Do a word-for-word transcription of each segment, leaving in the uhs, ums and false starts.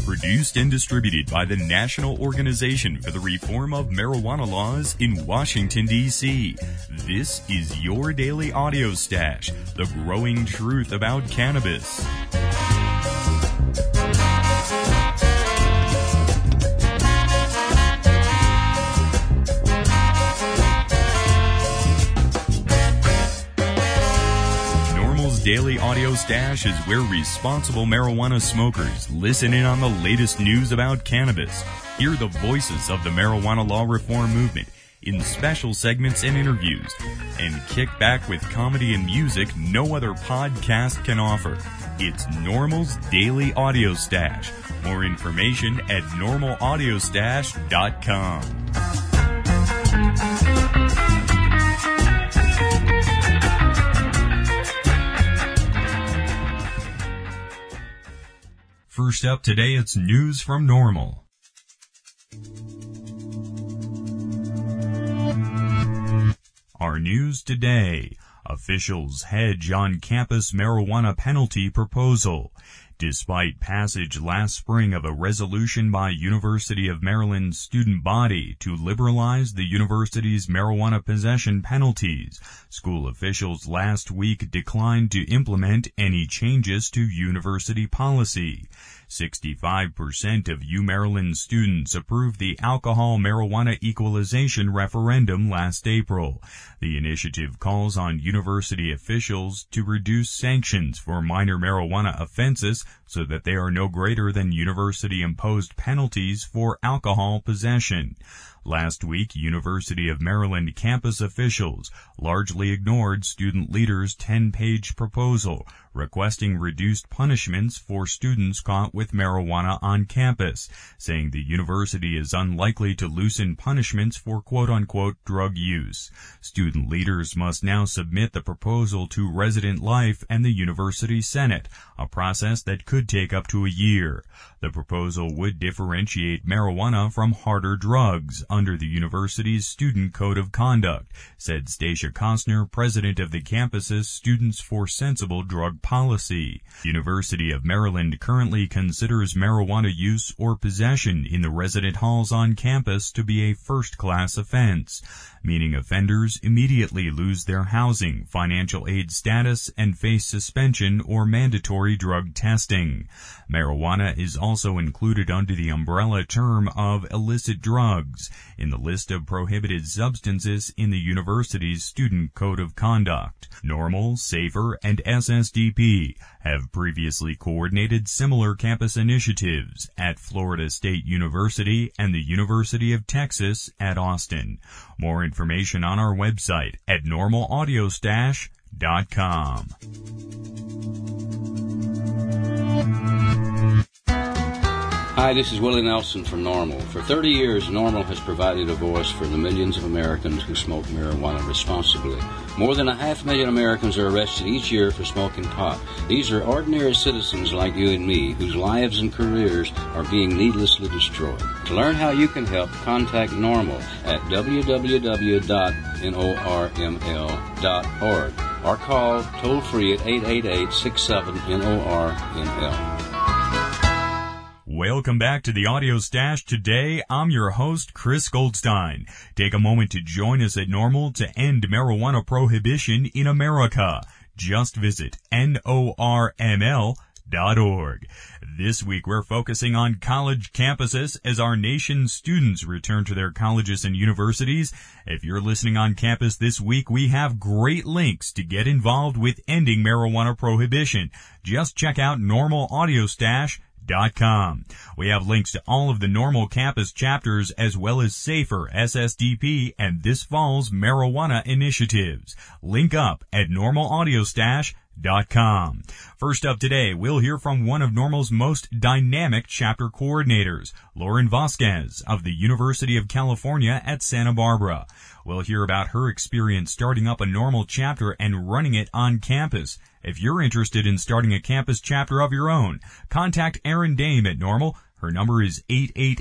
Produced and distributed by the National Organization for the Reform of Marijuana Laws in Washington, D C This is your daily audio stash, the growing truth about cannabis. Daily Audio Stash is where responsible marijuana smokers listen in on the latest news about cannabis, hear the voices of the marijuana law reform movement in special segments and interviews, and kick back with comedy and music no other podcast can offer. It's NORML's Daily Audio Stash. More information at normal audio stash dot com. First up today, it's news from NORML. Our news today: officials hedge on campus marijuana penalty proposal. Despite passage last spring of a resolution by University of Maryland's student body to liberalize the university's marijuana possession penalties, school officials last week declined to implement any changes to university policy. sixty-five percent of UMaryland students approved the alcohol-marijuana equalization referendum last April. The initiative calls on university officials to reduce sanctions for minor marijuana offenses so that they are no greater than university-imposed penalties for alcohol possession. Last week, University of Maryland campus officials largely ignored student leaders' ten-page proposal requesting reduced punishments for students caught with marijuana on campus, saying the university is unlikely to loosen punishments for quote-unquote drug use. Student leaders must now submit the proposal to Resident Life and the University Senate, a process that could take up to a year. The proposal would differentiate marijuana from harder drugs under the university's Student Code of Conduct, said Stacia Costner, president of the campus's Students for Sensible Drug Policy. University of Maryland currently considers marijuana use or possession in the resident halls on campus to be a first-class offense, meaning offenders immediately lose their housing, financial aid status, and face suspension or mandatory drug testing. Marijuana is also included under the umbrella term of illicit drugs in the list of prohibited substances in the university's Student Code of Conduct. NORML, SAFER, and S S D P have previously coordinated similar campus initiatives at Florida State University and the University of Texas at Austin. More information on our website at normal audio stash dot com. Hi, this is Willie Nelson from NORML. For thirty years, NORML has provided a voice for the millions of Americans who smoke marijuana responsibly. More than a half million Americans are arrested each year for smoking pot. These are ordinary citizens like you and me, whose lives and careers are being needlessly destroyed. To learn how you can help, contact NORML at w w w dot norml dot org or call toll-free at eight eight eight, six seven, N O R M L. Welcome back to the Audio Stash. Today, I'm your host, Chris Goldstein. Take a moment to join us at NORML to end marijuana prohibition in America. Just visit N O R M L dot org. This week, we're focusing on college campuses as our nation's students return to their colleges and universities. If you're listening on campus this week, we have great links to get involved with ending marijuana prohibition. Just check out normal audio stash dot com. We have links to all of the NORML campus chapters as well as SAFER, S S D P, and this fall's marijuana initiatives. Link up at normal audio stash dot com. First up today, we'll hear from one of NORML's most dynamic chapter coordinators, Lauren Vasquez of the University of California at Santa Barbara. We'll hear about her experience starting up a NORML chapter and running it on campus. If you're interested in starting a campus chapter of your own, contact Erin Dame at NORML. Her number is eight eight eight,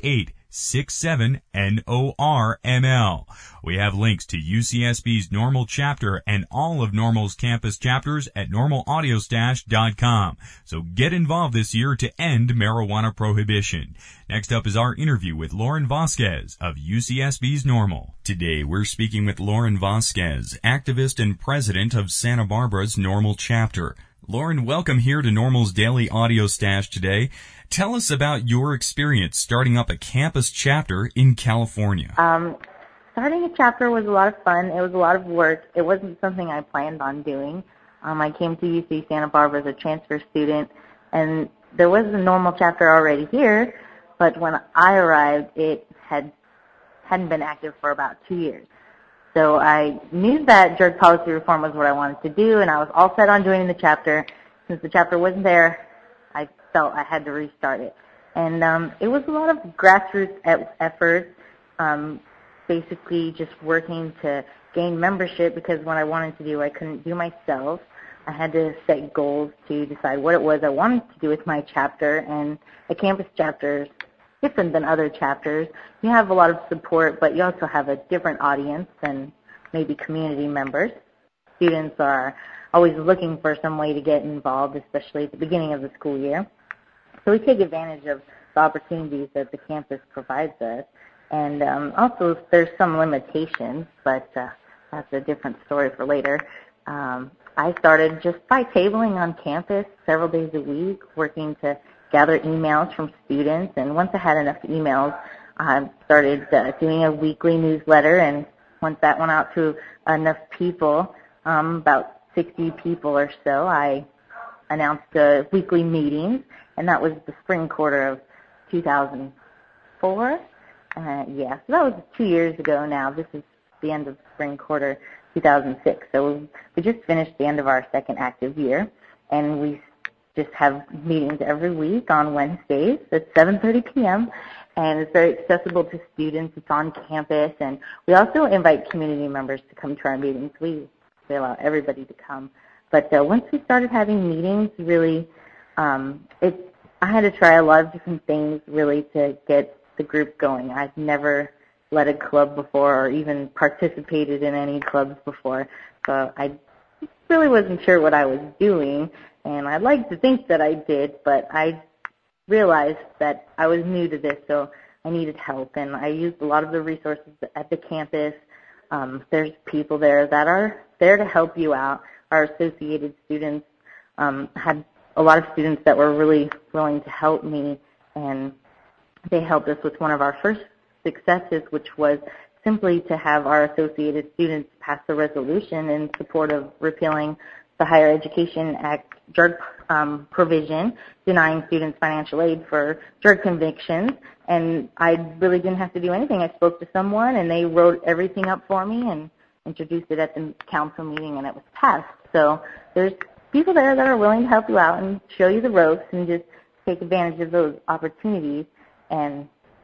six seven N O R M L. We have links to U C S B's Normal chapter and all of Normal's campus chapters at normal audio stash dot com. So get involved this year to end marijuana prohibition. Next up is our interview with Lauren Vasquez of U C S B's Normal. Today we're speaking with Lauren Vasquez, activist and president of Santa Barbara's Normal chapter. Lauren, welcome here to Normal's Daily Audio Stash today. Tell us about your experience starting up a campus chapter in California. Um, starting a chapter was a lot of fun. It was a lot of work. It wasn't something I planned on doing. Um, I came to U C Santa Barbara as a transfer student, and there was a Normal chapter already here, but when I arrived, it had, hadn't been active for about two years. So I knew that drug policy reform was what I wanted to do, and I was all set on joining the chapter. Since the chapter wasn't there, I felt I had to restart it. And um, it was a lot of grassroots e- efforts, um, basically just working to gain membership, because what I wanted to do I couldn't do myself. I had to set goals to decide what it was I wanted to do with my chapter, and a campus chapter is different than other chapters. You have a lot of support, but you also have a different audience than maybe community members. Students are always looking for some way to get involved, especially at the beginning of the school year. So we take advantage of the opportunities that the campus provides us. And um, also there's some limitations, but uh, that's a different story for later. Um, I started just by tabling on campus several days a week, working to gather emails from students, and once I had enough emails, I started uh, doing a weekly newsletter, and once that went out to enough people, um, about sixty people or so, I announced uh, weekly meetings, and that was the spring quarter of two thousand four. Uh, yeah, so that was two years ago now. This is the end of spring quarter two thousand six. So we just finished the end of our second active year, and we just have meetings every week on Wednesdays at seven thirty p.m., and it's very accessible to students. It's on campus, and we also invite community members to come to our meetings. We, we allow everybody to come. But uh, once we started having meetings, really, um, it, I had to try a lot of different things, really, to get the group going. I've never led a club before or even participated in any clubs before, so I really wasn't sure what I was doing. And I'd like to think that I did, but I realized that I was new to this, so I needed help. And I used a lot of the resources at the campus. Um, there's people there that are there to help you out. Our associated students um, had a lot of students that were really willing to help me, and they helped us with one of our first successes, which was simply to have our associated students pass a resolution in support of repealing the Higher Education Act drug um, provision, denying students financial aid for drug convictions. And I really didn't have to do anything. I spoke to someone, and they wrote everything up for me and introduced it at the council meeting, and it was passed. So there's people there that are willing to help you out and show you the ropes and just take advantage of those opportunities. And,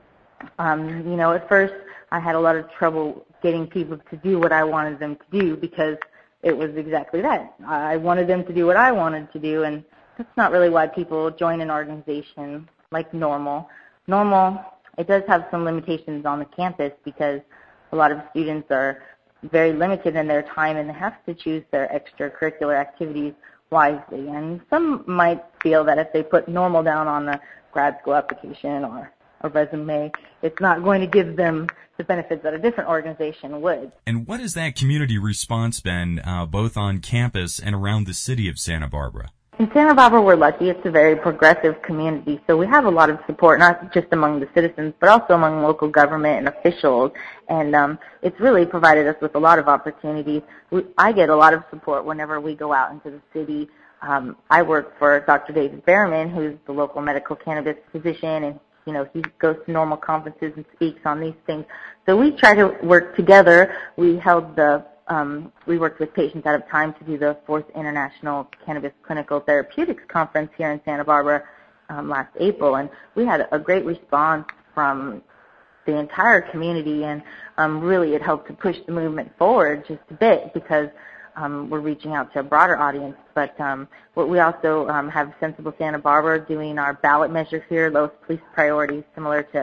um, you know, at first I had a lot of trouble getting people to do what I wanted them to do, because it was exactly that. I wanted them to do what I wanted to do, and that's not really why people join an organization like Normal. Normal, it does have some limitations on the campus, because a lot of students are very limited in their time, and they have to choose their extracurricular activities wisely. And some might feel that if they put Normal down on a grad school application or a resume, it's not going to give them the benefits that a different organization would. And what has that community response been, uh, both on campus and around the city of Santa Barbara? In Santa Barbara, we're lucky. It's a very progressive community, so we have a lot of support, not just among the citizens, but also among local government and officials. And um, it's really provided us with a lot of opportunities. We, I get a lot of support whenever we go out into the city. Um, I work for Doctor David Behrman, who's the local medical cannabis physician, and you know, he goes to Normal conferences and speaks on these things. So we try to work together. We held the, um, we worked with Patients Out of Time to do the fourth International Cannabis Clinical Therapeutics Conference here in Santa Barbara um, last April, and we had a great response from the entire community, and um, really it helped to push the movement forward just a bit, because Um, we're reaching out to a broader audience. But um, what we also um, have Sensible Santa Barbara doing our ballot measure here, lowest police priorities, similar to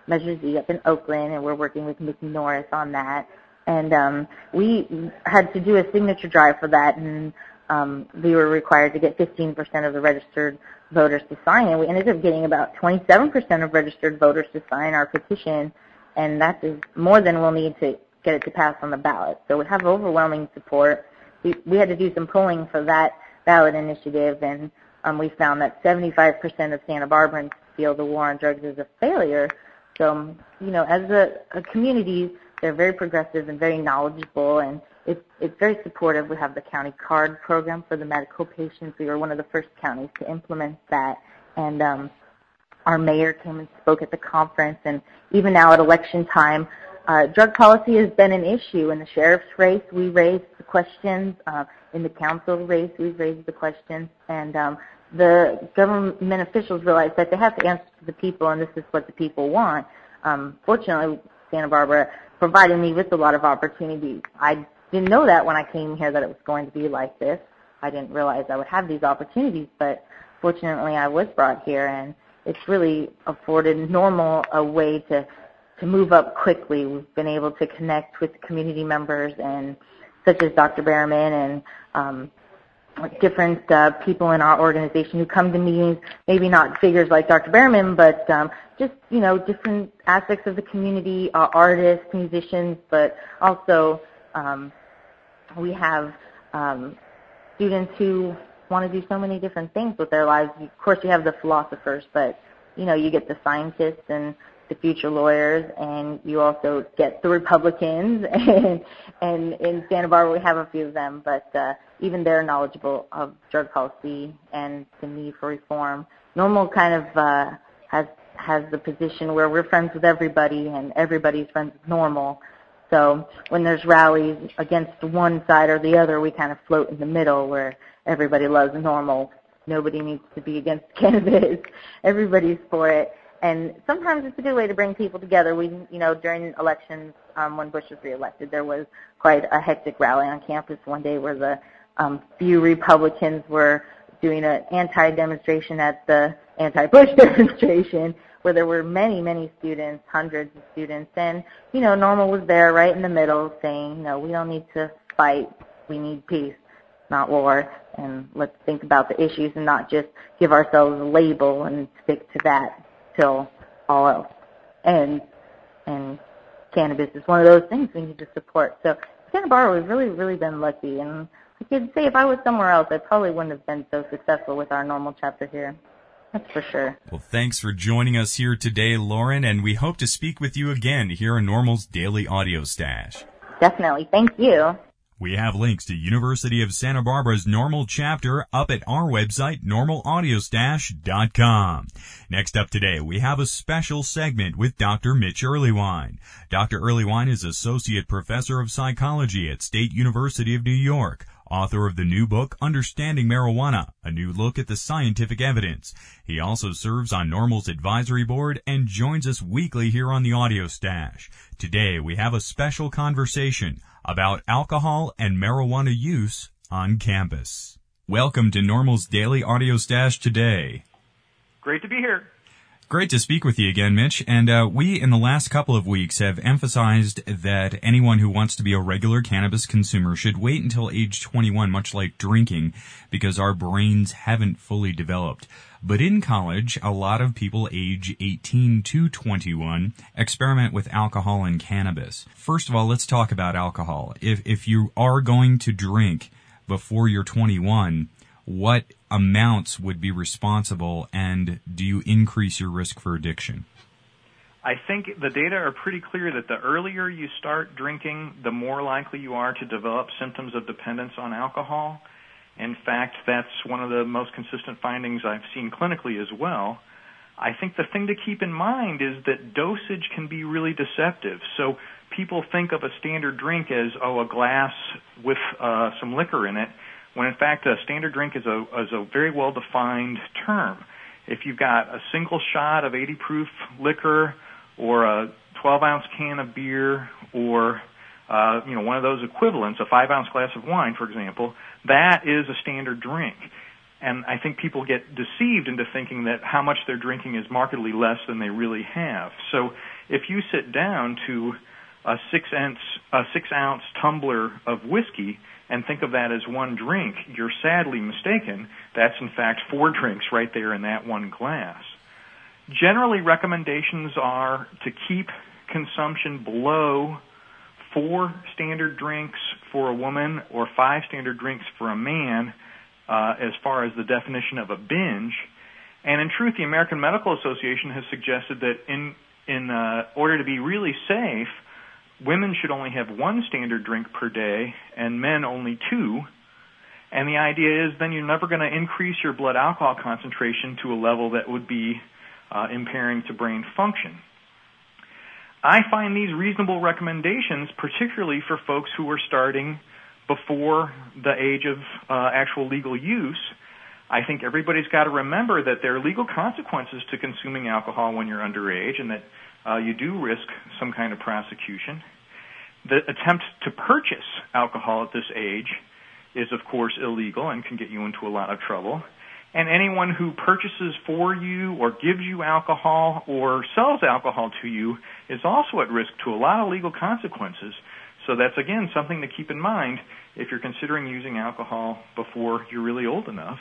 Measure Z up in Oakland, and we're working with Mickey Norris on that. And um, we had to do a signature drive for that, and um, we were required to get fifteen percent of the registered voters to sign it. We ended up getting about twenty-seven percent of registered voters to sign our petition, and that's more than we'll need to get it to pass on the ballot. So we have overwhelming support. We, we had to do some polling for that ballot initiative, and um, we found that seventy-five percent of Santa Barbarans feel the war on drugs is a failure. So, you know, as a, a community, they're very progressive and very knowledgeable, and it's, it's very supportive. We have the county card program for the medical patients. We were one of the first counties to implement that, and um, our mayor came and spoke at the conference, and even now at election time, uh, drug policy has been an issue. In the sheriff's race, we raised the questions. Uh, in the council race, we raised the questions, and um, the government officials realized that they have to answer to the people, and this is what the people want. Um, fortunately, Santa Barbara provided me with a lot of opportunities. I didn't know that when I came here that it was going to be like this. I didn't realize I would have these opportunities, but fortunately I was brought here, and it's really afforded Normal a way to, to move up quickly. We've been able to connect with community members, and such as Doctor Behrman and um, different uh, people in our organization who come to meetings, maybe not figures like Doctor Behrman, but um, just, you know, different aspects of the community, uh, artists, musicians, but also um, we have um, students who want to do so many different things with their lives. Of course, you have the philosophers, but, you know, you get the scientists and the future lawyers, and you also get the Republicans, and, and in Santa Barbara we have a few of them, but uh, even they're knowledgeable of drug policy and the need for reform. Normal kind of uh, has has the position where we're friends with everybody, and everybody's friends with Normal. So when there's rallies against one side or the other, we kind of float in the middle where everybody loves Normal. Nobody needs to be against cannabis. Everybody's for it. And sometimes it's a good way to bring people together. We, you know, during elections, um, when Bush was reelected, there was quite a hectic rally on campus one day where the um, few Republicans were doing an anti-demonstration at the anti-Bush demonstration, where there were many, many students, hundreds of students. And, you know, Normal was there right in the middle saying, no, we don't need to fight. We need peace, not war. And let's think about the issues and not just give ourselves a label and stick to that till all else. And and cannabis is one of those things we need to support. So Santa Barbara, we've really, really been lucky. And I could say if I was somewhere else, I probably wouldn't have been so successful with our Normal chapter here. That's for sure. Well, thanks for joining us here today, Lauren, and we hope to speak with you again here in Normal's Daily Audio Stash. Definitely. Thank you. We have links to University of Santa Barbara's Normal chapter up at our website, normal audio stash dot com. Next up today, we have a special segment with Doctor Mitch Earleywine. Doctor Earleywine is Associate Professor of Psychology at State University of New York, author of the new book, Understanding Marijuana, a new look at the scientific evidence. He also serves on Normal's advisory board and joins us weekly here on the Audio Stash. Today, we have a special conversation about alcohol and marijuana use on campus. Welcome to Normal's Daily Audio Stash today. Great to be here. Great to speak with you again, Mitch. And uh, we, in the last couple of weeks, have emphasized that anyone who wants to be a regular cannabis consumer should wait until age twenty-one, much like drinking, because our brains haven't fully developed. But in college, a lot of people age eighteen to twenty-one experiment with alcohol and cannabis. First of all, let's talk about alcohol. If if you are going to drink before you're twenty-one, what amounts would be responsible, and do you increase your risk for addiction? I think the data are pretty clear that the earlier you start drinking, the more likely you are to develop symptoms of dependence on alcohol. In fact, that's one of the most consistent findings I've seen clinically as well. I think the thing to keep in mind is that dosage can be really deceptive. So people think of a standard drink as, oh, a glass with uh, some liquor in it, when in fact a standard drink is a, is a very well-defined term. If you've got a single shot of eighty proof liquor or a twelve ounce can of beer or uh, you know, one of those equivalents, a five ounce glass of wine, for example, that is a standard drink. And I think people get deceived into thinking that how much they're drinking is markedly less than they really have. So if you sit down to a six ounce, a six ounce tumbler of whiskey and think of that as one drink, you're sadly mistaken. That's in fact four drinks right there in that one glass. Generally, recommendations are to keep consumption below four standard drinks for a woman or five standard drinks for a man, uh, as far as the definition of a binge. And in truth, the American Medical Association has suggested that in in uh, order to be really safe, women should only have one standard drink per day and men only two. And the idea is then you're never going to increase your blood alcohol concentration to a level that would be uh, impairing to brain function. I find these reasonable recommendations, particularly for folks who are starting before the age of uh, actual legal use. I think everybody's got to remember that there are legal consequences to consuming alcohol when you're underage and that uh, you do risk some kind of prosecution. The attempt to purchase alcohol at this age is, of course, illegal and can get you into a lot of trouble. And anyone who purchases for you or gives you alcohol or sells alcohol to you is also at risk to a lot of legal consequences. So that's, again, something to keep in mind if you're considering using alcohol before you're really old enough.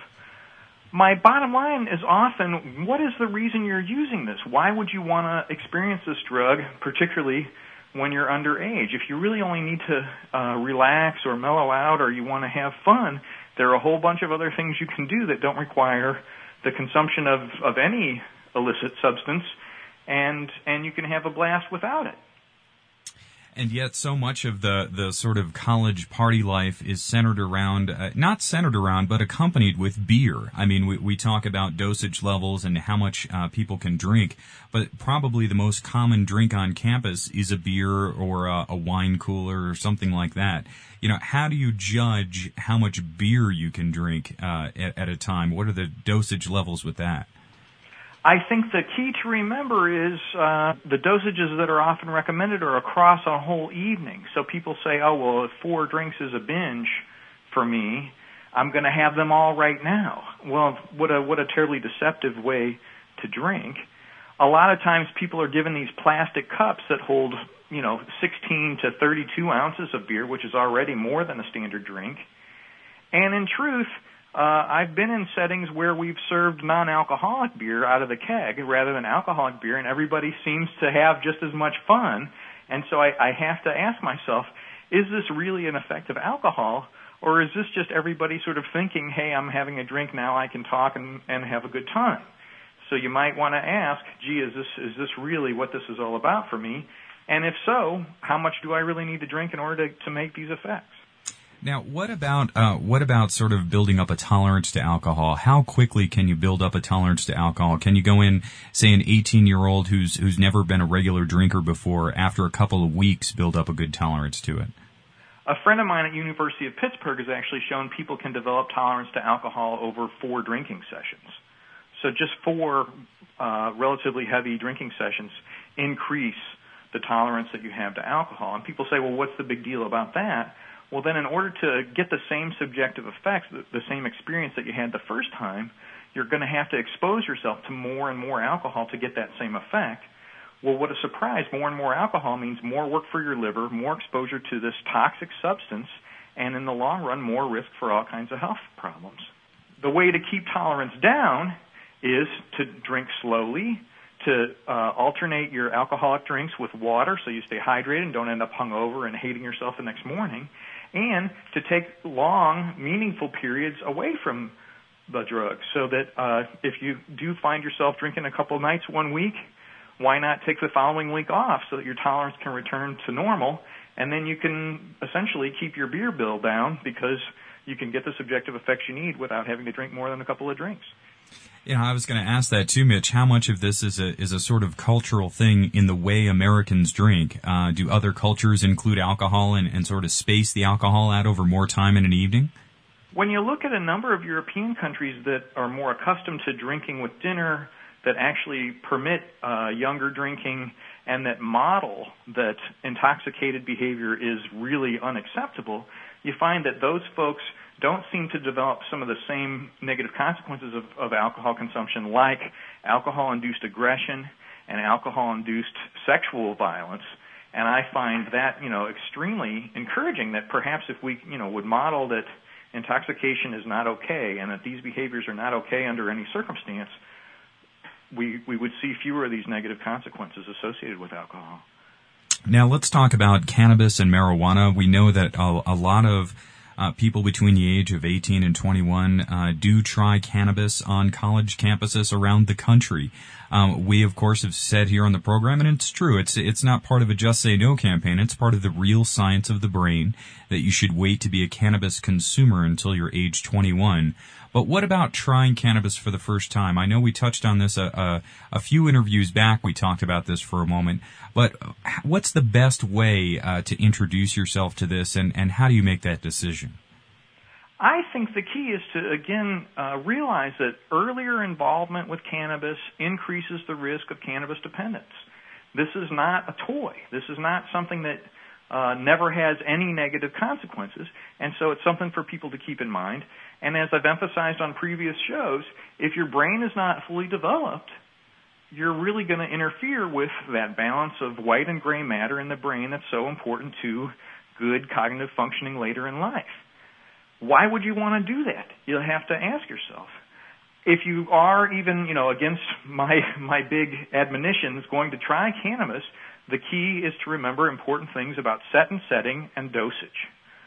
My bottom line is often, what is the reason you're using this? Why would you want to experience this drug, particularly when you're underage? If you really only need to uh, relax or mellow out or you want to have fun, there are a whole bunch of other things you can do that don't require the consumption of, of any illicit substance, and and you can have a blast without it. And yet so much of the, the sort of college party life is centered around, uh, not centered around, but accompanied with beer. I mean, we, we talk about dosage levels and how much uh, people can drink, but probably the most common drink on campus is a beer or a, a wine cooler or something like that. You know, how do you judge how much beer you can drink uh, at, at a time? What are the dosage levels with that? I think the key to remember is uh, the dosages that are often recommended are across a whole evening. So people say, oh, well, if four drinks is a binge for me, I'm going to have them all right now. Well, what a what a terribly deceptive way to drink. A lot of times people are given these plastic cups that hold, you know, sixteen to thirty-two ounces of beer, which is already more than a standard drink. And in truth, Uh, I've been in settings where we've served non-alcoholic beer out of the keg rather than alcoholic beer, and everybody seems to have just as much fun. And so I, I have to ask myself, is this really an effective alcohol, or is this just everybody sort of thinking, hey, I'm having a drink now, I can talk and, and have a good time? So you might want to ask, gee, is this is this really what this is all about for me? And if so, how much do I really need to drink in order to, to make these effects? Now, what about uh, what about sort of building up a tolerance to alcohol? How quickly can you build up a tolerance to alcohol? Can you go in, say, an eighteen-year-old who's who's never been a regular drinker before, after a couple of weeks, build up a good tolerance to it? A friend of mine at University of Pittsburgh has actually shown people can develop tolerance to alcohol over four drinking sessions. So just four uh, relatively heavy drinking sessions increase the tolerance that you have to alcohol. And people say, well, what's the big deal about that? Well, then in order to get the same subjective effects, the, the same experience that you had the first time, you're going to have to expose yourself to more and more alcohol to get that same effect. Well, what a surprise. More and more alcohol means more work for your liver, more exposure to this toxic substance, and in the long run, more risk for all kinds of health problems. The way to keep tolerance down is to drink slowly, to uh, alternate your alcoholic drinks with water so you stay hydrated and don't end up hungover and hating yourself the next morning, and to take long, meaningful periods away from the drug so that uh, if you do find yourself drinking a couple of nights one week, why not take the following week off so that your tolerance can return to normal, and then you can essentially keep your beer bill down because you can get the subjective effects you need without having to drink more than a couple of drinks. You know, I was going to ask that too, Mitch. How much of this is a is a sort of cultural thing in the way Americans drink? Uh, do other cultures include alcohol and, and sort of space the alcohol out over more time in an evening? When you look at a number of European countries that are more accustomed to drinking with dinner, that actually permit uh, younger drinking, and that model that intoxicated behavior is really unacceptable, you find that those folks don't seem to develop some of the same negative consequences of, of alcohol consumption, like alcohol-induced aggression and alcohol-induced sexual violence. And I find that, you know, extremely encouraging, that perhaps if we, you know, would model that intoxication is not okay and that these behaviors are not okay under any circumstance, we we would see fewer of these negative consequences associated with alcohol. Now let's talk about cannabis and marijuana. We know that a, a lot of uh, people between the age of eighteen and twenty-one uh, do try cannabis on college campuses around the country. Um, we, of course, have said here on the program, and it's true, it's it's not part of a Just Say No campaign. It's part of the real science of the brain that you should wait to be a cannabis consumer until you're age twenty-one. But what about trying cannabis for the first time? I know we touched on this a, a, a few interviews back. We talked about this for a moment. But what's the best way uh, to introduce yourself to this, and, and how do you make that decision? I think the key is to, again, uh, realize that earlier involvement with cannabis increases the risk of cannabis dependence. This is not a toy. This is not something that uh, never has any negative consequences, and so it's something for people to keep in mind. And as I've emphasized on previous shows, if your brain is not fully developed, you're really going to interfere with that balance of white and gray matter in the brain that's so important to good cognitive functioning later in life. Why would you want to do that? You'll have to ask yourself. If you are even, you know, against my my big admonitions going to try cannabis, the key is to remember important things about set and setting and dosage.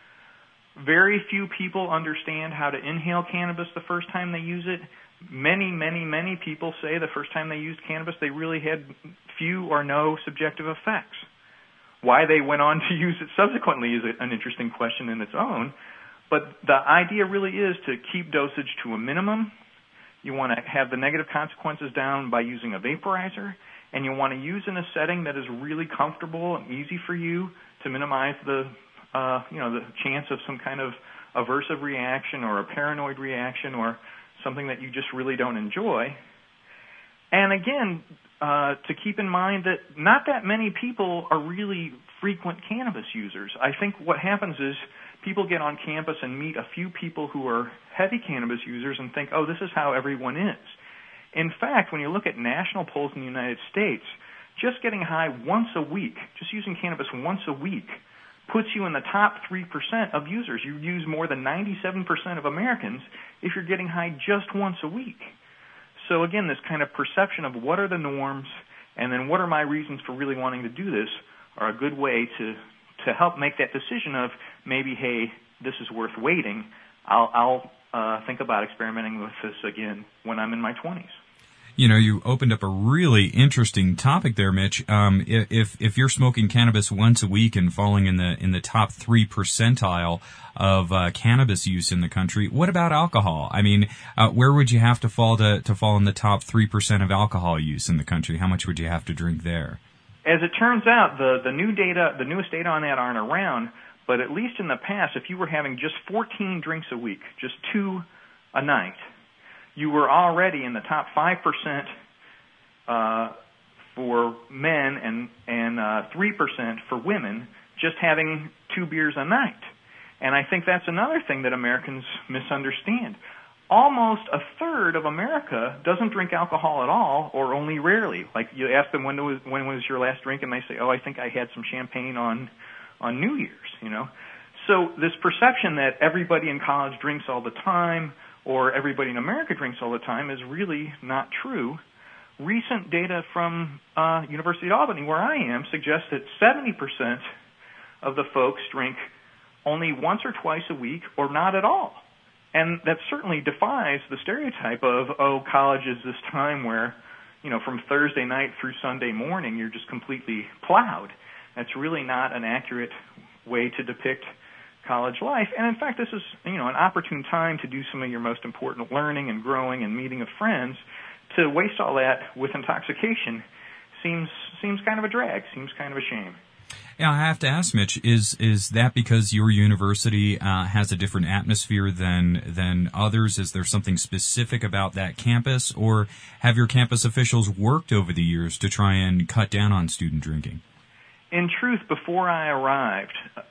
Very few people understand how to inhale cannabis the first time they use it. Many, many, many people say the first time they used cannabis, they really had few or no subjective effects. Why they went on to use it subsequently is an interesting question in its own. But the idea really is to keep dosage to a minimum. You want to have the negative consequences down by using a vaporizer, and you want to use in a setting that is really comfortable and easy for you to minimize the, uh, you know, the chance of some kind of aversive reaction or a paranoid reaction or something that you just really don't enjoy. And again, uh, to keep in mind that not that many people are really frequent cannabis users. I think what happens is people get on campus and meet a few people who are heavy cannabis users and think, oh, this is how everyone is. In fact, when you look at national polls in the United States, just getting high once a week, just using cannabis once a week, puts you in the top three percent of users. You use more than ninety-seven percent of Americans if you're getting high just once a week. So again, this kind of perception of what are the norms and then what are my reasons for really wanting to do this are a good way to, to help make that decision of maybe, hey, this is worth waiting. I'll, I'll uh, think about experimenting with this again when I'm in my twenties. You know, you opened up a really interesting topic there, Mitch. Um, if if you're smoking cannabis once a week and falling in the in the top three percentile of uh, cannabis use in the country, what about alcohol? I mean, uh, where would you have to fall to to fall in the top three percent of alcohol use in the country? How much would you have to drink there? As it turns out, the the new data, the newest data on that aren't around. But at least in the past, if you were having just fourteen drinks a week, just two a night, you were already in the top five percent uh, for men and, and uh, three percent for women just having two beers a night. And I think that's another thing that Americans misunderstand. Almost a third of America doesn't drink alcohol at all or only rarely. Like you ask them, when was, when was your last drink? And they say, oh, I think I had some champagne on, on New Year's, you know. So this perception that everybody in college drinks all the time or everybody in America drinks all the time is really not true. Recent data from uh, University of Albany, where I am, suggests that seventy percent of the folks drink only once or twice a week or not at all. And that certainly defies the stereotype of, oh, college is this time where, you know, from Thursday night through Sunday morning, you're just completely plowed. That's really not an accurate way to depict college life. And in fact, this is, you know, an opportune time to do some of your most important learning and growing and meeting of friends. To waste all that with intoxication seems seems kind of a drag, seems kind of a shame. Yeah, I have to ask, Mitch, is is that because your university uh, has a different atmosphere than than others? Is there something specific about that campus, or have your campus officials worked over the years to try and cut down on student drinking? In truth, before I arrived,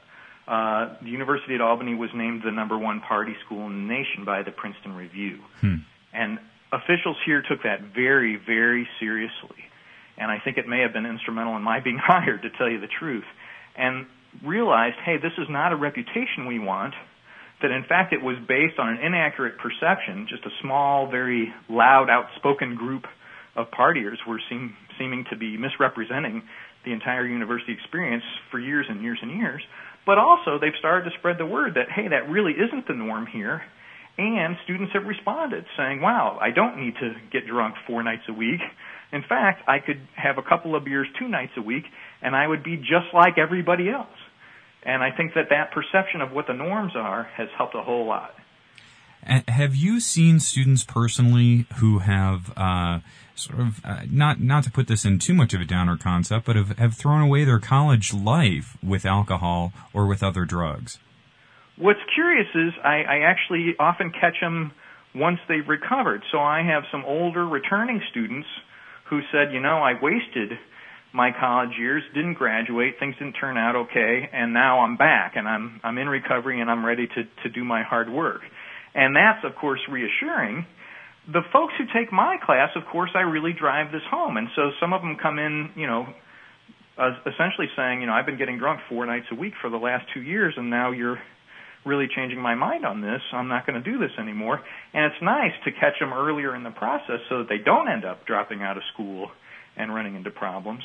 uh, the University at Albany was named the number one party school in the nation by the Princeton Review. Hmm. And officials here took that very, very seriously. And I think it may have been instrumental in my being hired, to tell you the truth, and realized, hey, this is not a reputation we want, that in fact it was based on an inaccurate perception. Just a small, very loud, outspoken group of partiers were seem, seeming to be misrepresenting the entire university experience for years and years and years. But also they've started to spread the word that, hey, that really isn't the norm here. And students have responded saying, wow, I don't need to get drunk four nights a week. In fact, I could have a couple of beers two nights a week, and I would be just like everybody else. And I think that that perception of what the norms are has helped a whole lot. And have you seen students personally who have uh, sort of, uh, not not to put this in too much of a downer concept, but have, have thrown away their college life with alcohol or with other drugs? What's curious is I, I actually often catch them once they've recovered. So I have some older returning students who said, you know, I wasted my college years, didn't graduate, things didn't turn out okay, and now I'm back, and I'm I'm in recovery, and I'm ready to, to do my hard work. And that's, of course, reassuring. The folks who take my class, of course, I really drive this home. And so some of them come in, you know, uh, essentially saying, you know, I've been getting drunk four nights a week for the last two years, and now you're really changing my mind on this. I'm not going to do this anymore. And it's nice to catch them earlier in the process so that they don't end up dropping out of school and running into problems.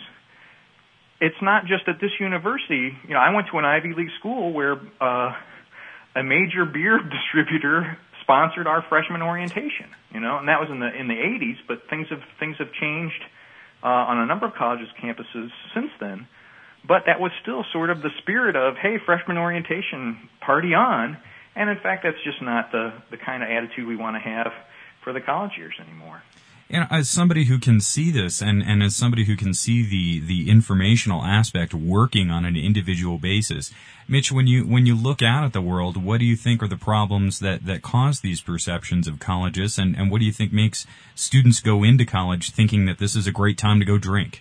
It's not just at this university. You know, I went to an Ivy League school where uh, a major beer distributor sponsored our freshman orientation. You know, and that was in the in the eighties. But things have things have changed uh, on a number of colleges' campuses since then. But that was still sort of the spirit of, hey, freshman orientation, party on. And in fact, that's just not the the kind of attitude we want to have for the college years anymore. And as somebody who can see this, and, and as somebody who can see the, the informational aspect working on an individual basis, Mitch, when you when you look out at the world, what do you think are the problems that, that cause these perceptions of colleges, and, and what do you think makes students go into college thinking that this is a great time to go drink?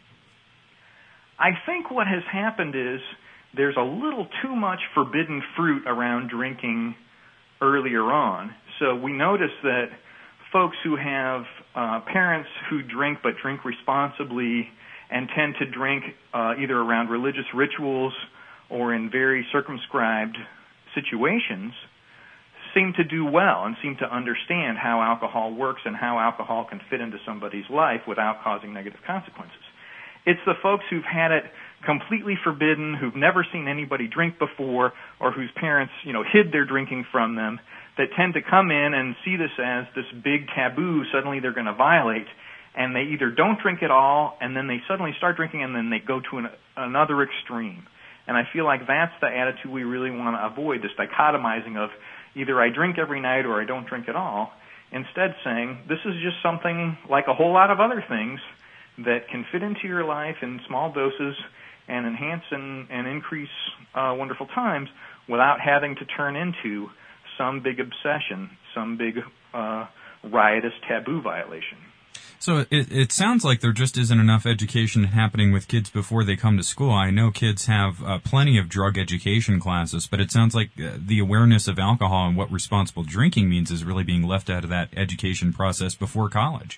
I think what has happened is there's a little too much forbidden fruit around drinking earlier on. So we notice that folks who have uh, parents who drink but drink responsibly and tend to drink uh, either around religious rituals or in very circumscribed situations seem to do well and seem to understand how alcohol works and how alcohol can fit into somebody's life without causing negative consequences. It's the folks who've had it completely forbidden, who've never seen anybody drink before, or whose parents, you know, hid their drinking from them, that tend to come in and see this as this big taboo suddenly they're going to violate, and they either don't drink at all, and then they suddenly start drinking, and then they go to an, another extreme. And I feel like that's the attitude we really want to avoid, this dichotomizing of either I drink every night or I don't drink at all, instead saying this is just something like a whole lot of other things that can fit into your life in small doses and enhance and, and increase uh, wonderful times without having to turn into some big obsession, some big uh, riotous taboo violation. So it, it sounds like there just isn't enough education happening with kids before they come to school. I know kids have uh, plenty of drug education classes, but it sounds like uh, the awareness of alcohol and what responsible drinking means is really being left out of that education process before college.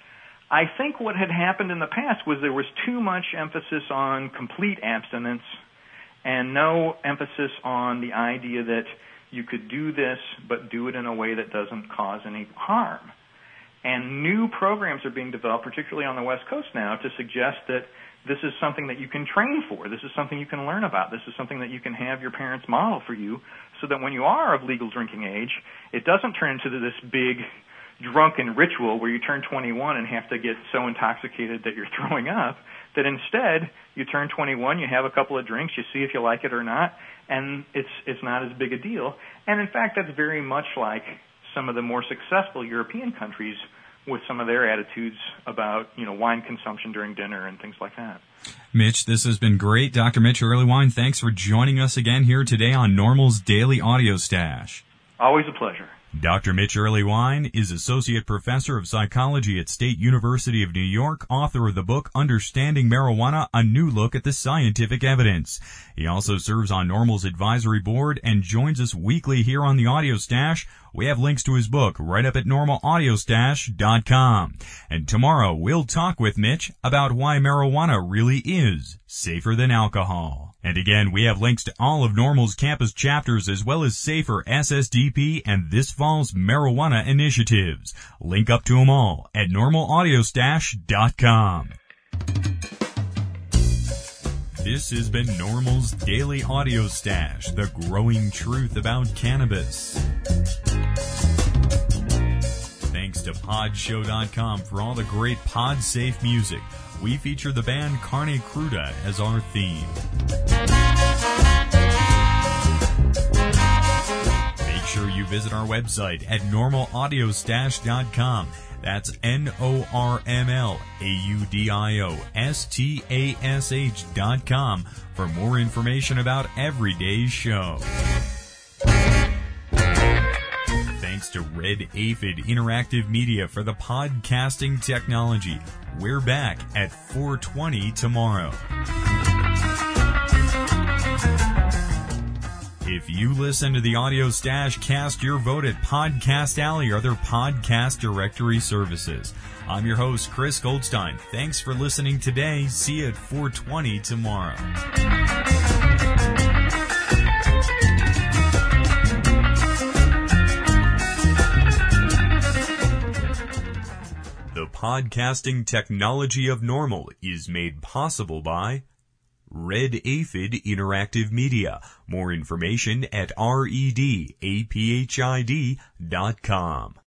I think what had happened in the past was there was too much emphasis on complete abstinence and no emphasis on the idea that you could do this but do it in a way that doesn't cause any harm. And new programs are being developed, particularly on the West Coast now, to suggest that this is something that you can train for. This is something you can learn about. This is something that you can have your parents model for you so that when you are of legal drinking age, it doesn't turn into this big drunken ritual where you turn twenty-one and have to get so intoxicated that you're throwing up, that instead you turn twenty-one, you have a couple of drinks, you see if you like it or not, and it's it's not as big a deal. And in fact, that's very much like some of the more successful European countries with some of their attitudes about, you know, wine consumption during dinner and things like that. Mitch, this has been great. Doctor Mitch Earleywine, thanks for joining us again here today on NORML's Daily Audio Stash. Always a pleasure. Doctor Mitch Earleywine is Associate Professor of Psychology at State University of New York, author of the book Understanding Marijuana, A New Look at the Scientific Evidence. He also serves on NORML's advisory board and joins us weekly here on the Audio Stash. We have links to his book right up at normal audio stash dot com. And tomorrow we'll talk with Mitch about why marijuana really is safer than alcohol. And again, we have links to all of NORML's campus chapters as well as SAFER, S S D P, and this fall's marijuana initiatives. Link up to them all at normal audio stash dot com. This has been NORML's Daily Audio Stash, the growing truth about cannabis. Thanks to pod show dot com for all the great pod-safe music. We feature the band Carne Cruda as our theme. Make sure you visit our website at normal audio stash dot com. That's N O R M L A U D I O S T A S H dot com for more information about every day's show. Thanks to Red Aphid Interactive Media for the podcasting technology. We're back at four twenty tomorrow. If you listen to the Audio Stash, cast your vote at Podcast Alley or other podcast directory services. I'm your host, Chris Goldstein. Thanks for listening today. See you at four twenty tomorrow. The podcasting technology of NORML is made possible by Red Aphid Interactive Media. More information at red aphid dot com.